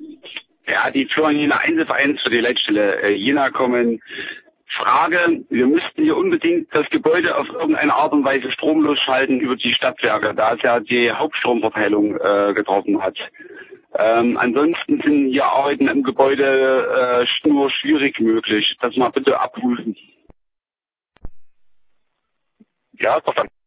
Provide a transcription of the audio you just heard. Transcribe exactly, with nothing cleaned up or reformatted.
Ja, die Führung Jena Einzelvereins für die Leitstelle äh, Jena kommen. Frage, wir müssten hier unbedingt das Gebäude auf irgendeine Art und Weise stromlos schalten über die Stadtwerke, da es ja die Hauptstromverteilung äh, getroffen hat. Ähm, ansonsten sind hier Arbeiten im Gebäude äh, nur schwierig möglich. Das mal bitte abprüfen. Ja, verstanden.